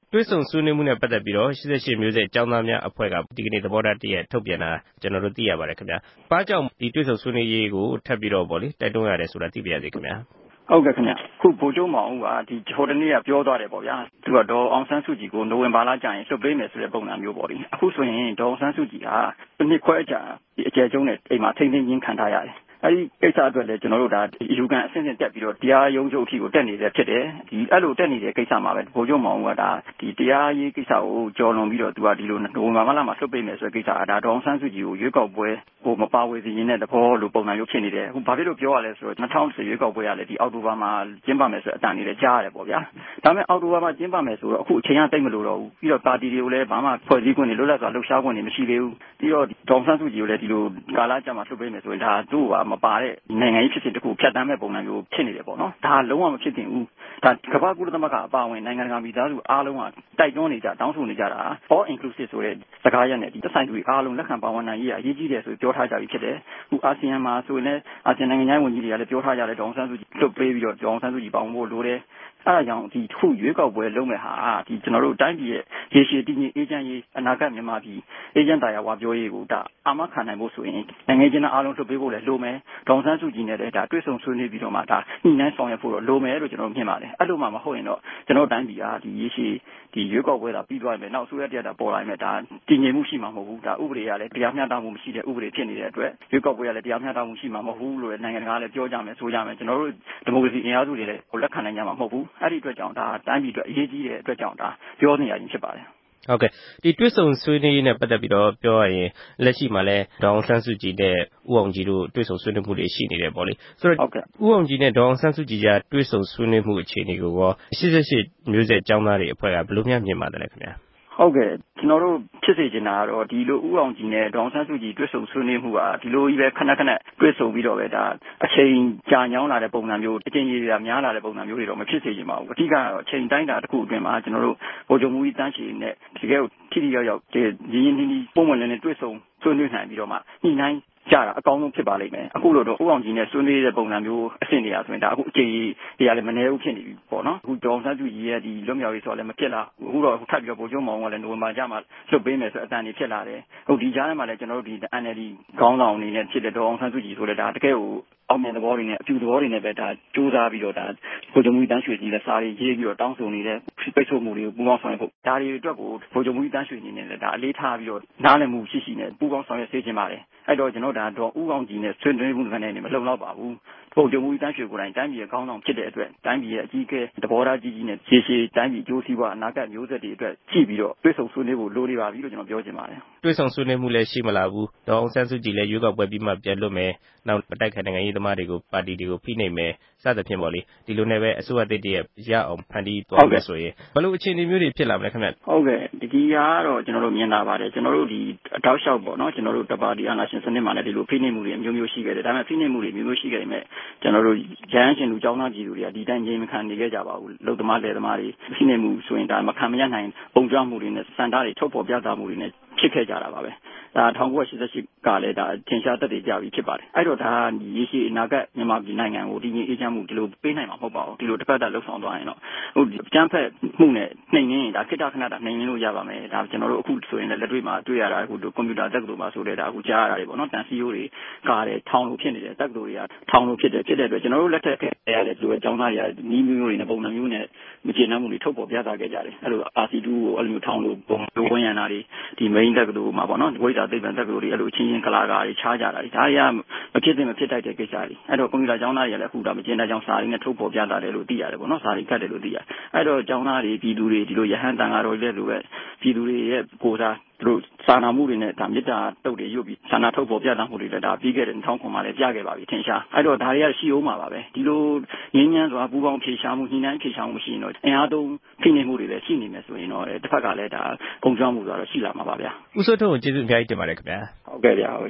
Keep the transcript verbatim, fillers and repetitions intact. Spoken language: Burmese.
တွေ့ဆုံဆွေးနွေးမှုနဲ့ပတ်သက်ပြီးတော့ရှစ်ရှစ်မျိုးဆက်ကျောင်းသားများအဖွဲ့ကဒီကနေ့သဘောထားတရက်ထုတ်ပြန်တာကျွန်တော်တို့သိရပါတယ်ခင်ဗျာ။ဘာကြောင့်ဒီတွေ့ဆုံဆွေးနွေးရေးကိုထပ်ပြီးတော့ဗောလေတိုက်တွန်းရတယ်ဆိုတာသိပါရစေခင်ဗျာ။ဟုတ်ကဲ့ခင်ဗျ။ခုဗိုလ်ချုပ်မောင်ဦးကဒီဟိုတနေ့ကပြောသွားတယ်ပေါ့ဗျာ။သူကဒေါ်အောင်ဆန်းစုကြည်ကိုနိုဝင်ဘာလကြာရင်လွှတ်ပေးမယ်ဆိုတဲ့ပုံစံမျိုးပေါ့လေ။အခုဆိုရင်ဒေါ်အောင်ဆန်းစုကြည်ဟာတစ်နှစ်ခွဲကြာဒီအကျယ်ကျုံးနဲ့အိမ်မှာထိမ့်သိမ်းခြင်းခံထားရတယ်။အဲဒီကိစ္စအတွက်လည်းကျွန်တော်တို့ဒါယူကန်အဆင့်ဆင့်တက်ပြီးတော့တရားရုံးချုပ်အထိကိုတက်နေတဲ့ဖြစ်တယ်ဒီအဲ့လိုတက်နေတဲ့ကိစ္စမှာပဲဗိုလ်ချုပ်မောင်ကဒါဒီတရားရေးကိစ္စကိုကြော်လွန်ပြီးတော့သူကဒီလိုနိုဝင်ဘာလမှာလွှတ်ပေးမယ်ဆိုတဲ့ကိစ္စကဒါဒေါအောင်ဆန်းစုကြည်ကိုရွေးကောက်ပွဲကိုမပါဝေစီရင်တဲ့သဘောလိုပုံစံမျိုးဖြစ်နေတယ်အခုဘာဖြစ်လို့ပြောရလဲဆိုတော့၂၀၁၀ရွေးကောက်ပွဲကလည်းဒီအောက်တိုဘာမှာကျင်းပမယ်ဆိုတဲ့အတန်လေးလည်းကြားရတယ်ပေါ့ဗျာဒါပေမဲ့အောက်တိုဘာမှာကျင်းပမယ်ဆိုတော့အခုအချိန်ကတိတ်မလို့တော့ဘူးပြီးတော့ပါတီတွေကိုလည်းဘာမှဖွဲ့စည်းခွင့်တွေလွတ်လပ်စွာလှုပ်ရှားခွင့်တွေမရှိသေးဘူးပြီးတော့ဒေါအောင်ဆန်းစုကြည်ကိုလည်းဒီလိုကာလကြာမှာလွှတ်ပေးမယ်ဆိုရင်ဒါသူ့ကမပါတဲ့နိုင်ငံရေးဖြစ်စဉ်တစ်ခုဖြတ်တန်းမဲ့ပုံစံမျိုးဖြစ်နေတယ်ပေါ့နော်ဒါလုံးဝမဖြစ်သင့်ဘူးဒါကမ္ဘာကုလသမဂ္ဂအပါအဝင်နိုင်ငံတကာမိသားစုအားလုံးကတိုက်တွန်းနေကြတောင်းဆိုနေကြတာ all inclusive ဆိုတဲ့စကားရပ်နဲ့ဒီသက်ဆိုင်သူတွေအားလုံးလက်ခံပါဝင်နိုင်ရေးအရေးကြီးတယ်ဆိုပြောထားကြပြီးဖြစ်တယ်အခုအာဆီယံမှာဆိုရင်လည်းအာဆီယံနိုင်ငံရေးဝန်ကြီးတွေကလည်းပြောထားကြတယ်ဒေါအောင်ဆန်းစုကြည်လွတ်ပေးပြီးတော့ဒေါအောင်ဆန်းစုကြည်ပေါင်းဖို့လိုတယ်အဲ့ဒါကြောင့်ဒီခုရွေးကောက်ပွဲလုံးမဲ့ဟာဒီကျွန်တော်တို့တိုင်းပြည်ရဲ့ရေရှည်တည်ငြိမ်အေးချမ်းရေးအနာဂတ်မြန်မာပြည်အေးချမ်းတရားဝါပြောရေးကိုဒါအာမခံနိုင်ဖို့ဆိုရင်နိုင်ငံချင်းအားလုံးလွတ်ပေးဖို့လည်းလိုမယ်ဒေါအောင်ဆန်းစုကြည်နဲ့လည်းဒါတွေ့ဆုံဆွေးနွေးပြီးတော့မှဒါညှိနှိုင်းဆောင်ရွက်ဖို့တော့လိုမယ်လို့ကျွန်တော်မြင်ပါတယ်အဲ့လိုမှမဟုတ်ရင်တော့ကျွန်တော်တိုင်းပြည်ဟာဒီရေရှည်ဒီရွေးကောက်ပွဲသာပြီးသွားမယ်နောက်ဆိုရတဲ့တာပေါ်လာမယ်ဒါတည်ငြိမ်မှုရှိမှာမဟုတ်ဘူးဒါဥပဒေကလည်းတရားမျှတမှုမရှိတဲ့ဥပဒေဖြစ်နေတဲ့အတွက်ရွေးကောက်ပွဲကလည်းတရားမျှတမှုရှိမှာမဟုတ်ဘူးလို့နိုင်ငံတကာကလည်းပြောကြမယ်ဆိုကြမယ်ကျွန်တော်တို့ဒီမိုကရေစီအင်အားစုတွေလည်းလက်ခံနိုင်ကြမှာမဟုတ်ဘူးအဲ့ဒီအတွက်ကြောင့်ဒါတိုင်းပြည်အတွက်အရေးကြီးတဲ့အတွက်ကြောင့်ဒါပြောနေရခြင်းဖြစ်ပါတယ်ဟုတ်ကဲ့ဒီတွေ့ဆုံဆွေးနွေးရေးနဲ့ပတ်သက်ပြီးတော့ပြောရရင်လက်ရှိမှာလဲဒေါအောင်ဆန်းစုကြည်နဲ့ဦးအောင်ကြည်တို့တွေ့ဆုံဆွေးနွေးမှုတွေရှိနေတယ်ပေါ့လေဆိုတော့ဦးအောင်ကြည်နဲ့ဒေါအောင်ဆန်းစုကြည်ကြားတွေ့ဆုံဆွေးနွေးမှုအခြေအနေကိုရောရှစ်ရှစ်မျိုးဆက်ကျောင်းသားတွေအဖွဲ့ကဘယ်လိုများမြင်ပါတယ်ခင်ဗျာဟုတ်ကဲ့ကျွန်တော်တို့ဖြစ်စေချင်တာကတော့ဒီလိုဥအောင်ကြီးနဲ့ဒေါအောင်ဆန်းစုကြည်တွေ့ဆုံဆွေးနွေးမှုကဒီလိုကြီးပဲခဏခဏတွေ့ဆုံပြီးတော့ပဲဒါအချိန်ကြာညောင်းလာတဲ့ပုံစံမျိုးအချိန်ကြီးတွေများလာတဲ့ပုံစံမျိုးတွေတော့မဖြစ်စေချင်ပါဘူးအဓိကတော့အချိန်တိုင်းတာတစ်ခုအတွင်းမှာကျွန်တော်တို့ဗိုလ်ချုပ်မှုကြီးတန်းရှည်နဲ့တကယ်ကိုထိထိရောက်ရောက်ရင်းရင်းနှီးနှီးပုံမှန်လည်းတွေ့ဆုံဆွေးနွေးနိုင်ပြီးတော့မှညှိနှိုင်းကြတာအကောင်းဆုံးဖြစ်ပါလိမ့်မယ်အခုလို့တော့ဦးအောင်ကြီးနဲ့ဆွေးနွေးတဲ့ပုံစံမျိုးအဆင့်တွေအားဆိုရင်ဒါအခုအချိန်ကြီးတွေကလည်းမနေဘူးဖြစ်နေပြီပေါ့နော်အခုဒေါအောင်ဆန်းစုကြည်ရဲ့ဒီလွတ်မြောက်ရေးဆိုတော့လည်းမဖြစ်လာအခုတော့ထပ်ပြီးတော့ဗိုလ်ချုပ်မောင်ကလည်းနိုဝင်ဘာကျမှလွတ်ပေးမယ်ဆိုအတန်တွေဖြစ်လာတယ်ဟုတ်ဒီကြားထဲမှာလည်းကျွန်တော်တို့ဒီ N L D ခေါင်းဆောင်အနေနဲ့ဖြစ်တဲ့ဒေါအောင်ဆန်းစုကြည်ဆိုလည်းဒါတကယ်ကိုအောင်မြင်သဘောတွေနဲ့အပြူသဘောတွေနဲ့ပဲဒါစူးစမ်းပြီးတော့ဒါဗိုလ်ချုပ်မှုတန်းရွှေကြီးလည်းစားရေးရေးပြီးတော့တောင်းဆိုနေတဲ့ပိတ်ဆို့မှုတွေကိုပူးပေါင်းဆောင်ရွက်ဖို့ဒါတွေအတွက်ကိုဗိုလ်ချုပ်မှုတန်းရွှေကြီးနဲ့လည်းဒါအလေးထားပြီးတော့နားလည်မှုရှိရှိနဲ့ပူးပေါင်းဆောင်ရွက်စေချင်ပါတယ်အဲ့တော့ကျွန်တော်ဒါတော့ဦးအောင်ကြီးနဲ့ဆွေးနွေးမှုကနေမလုံလောက်ပါဘူးဗိုလ်ချုပ်မှုတန်းရွှေကိုယ်တိုင်တိုင်းပြည်ရဲ့ခေါင်းဆောင်ဖြစ်တဲ့အတွက်တိုင်းပြည်ရဲ့အကြီးအကဲသဘောထားကြီးကြီးနဲ့ရေရှည်တိုင်းပြည်အကျိုးစီးပွားအနာဂတ်မျိုးဆက်တွေအတွက်ကြည့်ပြီးတော့တွေ့ဆုံဆွေးနွေးဖို့လိုနေပါပြီလို့ကျွန်တော်ပြောချင်ပါတယ်တွေ့ဆုံဆွေးနွေးမှုလည်းရှိမလားဘူးဒေါအောင်ဆန်းစုကြည်လည်းရွေးကောက်ပွဲပြီးမှပြန်လွတ်မယ်နောက်တိုက်ခိုက်နိုင်ငံရေးသမားတွေကိုပါတီတွေကိုဖိနှိပ်မယ်စသဖြင့်ပေါ့လေဒီလိုနဲ့ပဲအစိုးရတစ်တည်းရအောင်ဖန်တီးသွားမယ်ဆိုရင်ဘယ်လိုအခြေအနေမျိုးတွေဖြစ်လာမလဲခင်ဗျဟုတ်ကဲ့ဒီကတော့ကျွန်တော်တို့မြင်လာပါတယ်ကျွန်တော်တို့ဒီအတောက်လျှောက်ပေါ့နော်ကျွန်တော်တို့တပါတီအာဏာရှင်စနစ်မှာလည်းဒီလိုဖိနှိပ်မှုတွေအမျိုးမျိုးရှိခဲ့တယ်ဒါပေမဲ့ဖိနှိပ်မှုတွေမျိုးမျိုးရှိခဲ့တယ်မဲ့ကျွန်တော်တို့ရဟန်းရှင်လူကျောင်းသားပြည်သူတွေကဒီတိုင်းချင်းမခံနေခဲ့ကြပါဘူးလုံသမားလယ်သမားတွေဖိနှိပ်မှုဆိုရင်ဒါမခံမရနိုင်ပုံကြွမှုတွေနဲ့စံတားတွေထုတ်ဖော်ပြသမှုတွေနဲ့ဖြစ်ခဲ့ကြတာပါပဲဒါ၁၉၈၈ကလည်းဒါထင်ရှားသက်သေကြပြီးဖြစ်ပါတယ်အဲ့တော့ဒါရေရှည်အနာဂတ်မြန်မာပြည်နိုင်ငံကိုဒီငြိမ်အေးချမ်းမှုဒီလိုပေးနိုင်မှာမဟုတ်ပါဘူးဒီလိုတစ်ဖက်သက်လှုပ်ဆောင်သွားရင်တော့ဟိုကျန်းဖက်မှုနဲ့နှိမ်နှင်းရင်ဒါခိတ္တခဏတာနှိမ်နှင်းလို့ရပါမယ်ဒါကျွန်တော်တို့အခုဆိုရင်လည်းလက်တွေ့မှာတွေ့ရတာအခုကွန်ပျူတာတက္ကသိုလ်မှာဆိုတဲ့ဒါအခုကြားရတာတွေပေါ့နော်တန်စီယိုတွေကားတယ်ထောင်လို့ဖြစ်နေတယ်တက္ကသိုလ်တွေကထောင်လို့ဖြစ်တယ်ဖြစ်တဲ့အတွက်ကျွန်တော်တို့လက်ထက်ခဲ့ရတယ်ဒီလိုအကြောင်းသားတွေကနီးမျိုးတွေနဲ့ပုံစံမျိုးနဲ့မကျေနပ်မှုတွေထုတ်ပေါ်ပြသခဲ့ကြတယ်အဲ့လို R C တူကိုအဲ့လိုမျိုးထောင်လို့ပုံလိုဝင်ရတာတွေဒီ main တက္ကသိုလ်မှာပေါ့နော်ဝိဇ္ဇာသိပ္ပံတက္ကသိုလ်တွေအဲ့လိုချင်းချင်းကလာကားတွေခြားကြတာတွေဒါတွေကမဖြစ်သင့်မဖြစ်တိုက်တဲ့ကိစ္စတွေအဲ့တော့ကွန်ပျူတာကျောင်းသားတွေကလည်းအခုဒါမကျေနပ်ကြောင်းစာရင်းနဲ့ထုတ်ပေါ်ပြသတယ်လို့သိရတယ်ပေါ့နော်စာတွေကတ်တယ်လို့သိရတယ်အဲ့တော့ကျောင်းသားတွေပြည်သူတွေဒီလိုရဟန်းတန်ဃာတော်တွေလည်းလိုပဲပြည်သူတွေရဲ့ကိုယ်စားသူတို့စာနာမှုတွေနဲ့ဒါမေတ္တာတုတ်တွေရုပ်ပြီးစာနာထုတ်ပေါ်ပြသမှုတွေလည်းဒါပြီးခဲ့တဲ့၂၀၀၉မှာလည်းပြခဲ့ပါပြီထင်ရှားအဲ့တော့ဒါတွေကရှိအောင်ပါပဲဒီလိုငင်းညမ်းစွာပူပေါင်းဖြေရှားမှုညှိနှိုင်းဖြေရှားမှုရှိရင်တော့အင်အားသုံးဖိနှိပ်မှုတွေလည်းရှိနေမယ်ဆိုရင်တော့တစ်ဖက်ကလည်းဒါပုံကြောင်းမှုဆိုတော့ရှိလာမှာပါဗျာဦးစိုးထွန်းကိုကျေးဇူးအများကြီးတင်ပါတယ်ခင်ဗျာဟုတ်ကဲ့ဗျာ